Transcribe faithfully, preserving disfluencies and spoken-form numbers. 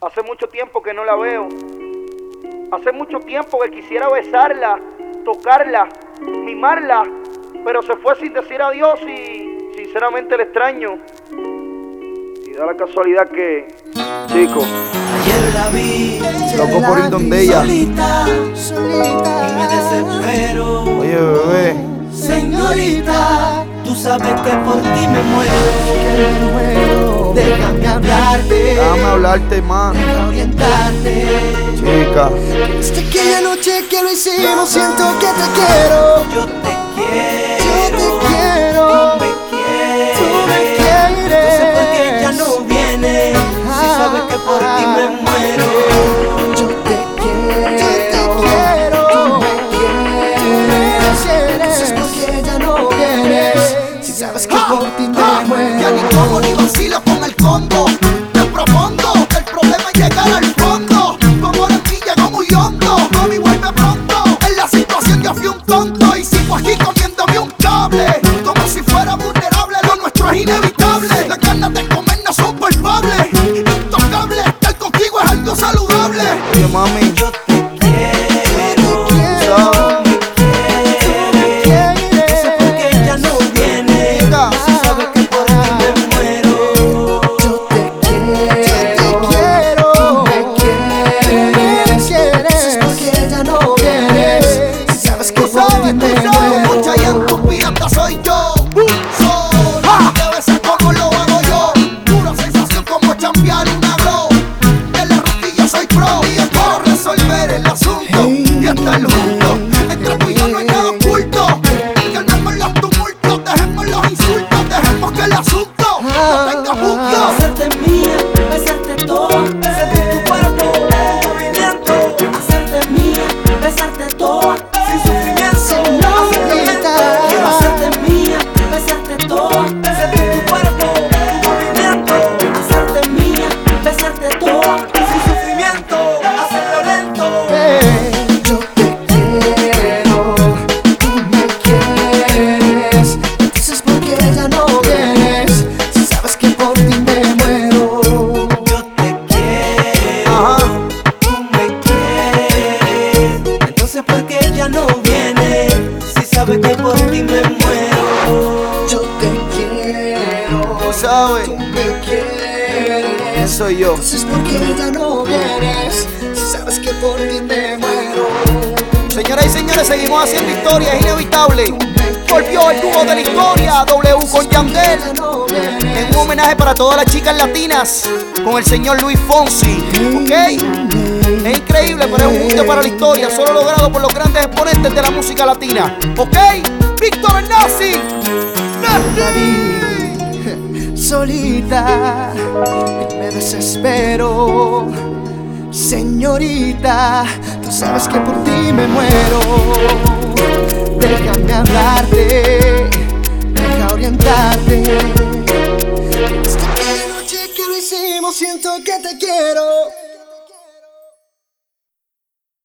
Hace mucho tiempo que no la veo. Hace mucho tiempo que quisiera besarla, tocarla, mimarla, pero se fue sin decir adiós y sinceramente la extraño. Y da la casualidad que, chico, ayer la vi, loco por ir donde ella. solita, solita, y me desespero. Oye, bebé, señorita, tú sabes que por ti me muero. Déjame hablarte, déjame hablarte más, déjame orientarte. chica. Desde aquella noche que lo hicimos siento que te quiero. Yo te quiero, yo te quiero. Tú me quieres, tú me quieres. No sé por qué ya no vienes, si sabes que por ti me muero. Yo te quiero, yo te quiero. Tú me quieres, no sé por qué ya no vienes, si sabes que por ti me muero. Ya ni como ni vacilo con el combo. Te propongo que el problema es llegar al fondo. Como de mí llegó muy hondo. Mami, vuelve pronto. En la situación yo fui un tonto y sigo aquí comiéndome un cable. Como si fuera vulnerable, lo nuestro es inevitable. Las ganas de comer no son culpables. Intocable, estar contigo es algo saludable. Oye, mami, Yo te quiero, ¿sabes? Soy yo, soy a veces como lo hago yo. Pura sensación como chambear una bro. En la rosquilla soy pro y yo puedo resolver el asunto y estar juntos. Entre tú y yo no hay nada oculto. Calmemos los tumultos, dejemos los insultos, dejemos que el asunto no tenga punto. Hacerte mía, besarte todo, besarte tu cuerpo, tu movimiento. Hacerte mía, besarte todo, sin sufrimiento. Hacerte mía, besarte todo, besarte tu cuerpo, tu movimiento. Hacerte mía, besarte todo, sin sufrimiento, hacerlo lento. Yo te quiero, tú me quieres. Entonces ¿por qué ya no vienes? Si sabes que por ti me muero. Yo te quiero, Ajá. tú me quieres. Entonces ¿por qué ya no vienes? Si sabes que por ti me muero. Yo te quiero, ¿sabes? tú me quieres. Soy yo. Entonces ¿por qué ya no vienes? Si sabes que por ti me muero. Señoras y señores, seguimos haciendo historia, es inevitable. Volvió el dúo de la historia, W con Yandel, en un homenaje para todas las chicas latinas, con el señor Luis Fonsi, ¿ok? Es increíble, pero es un hito para la historia, solo logrado por los grandes exponentes de la música latina, ¿ok? Víctor el Nazi, La vi solita y me desespero. Señorita, tú sabes que por ti me muero. Déjame hablarte, deja orientarte. Desde aquella noche que lo hicimos siento que te quiero.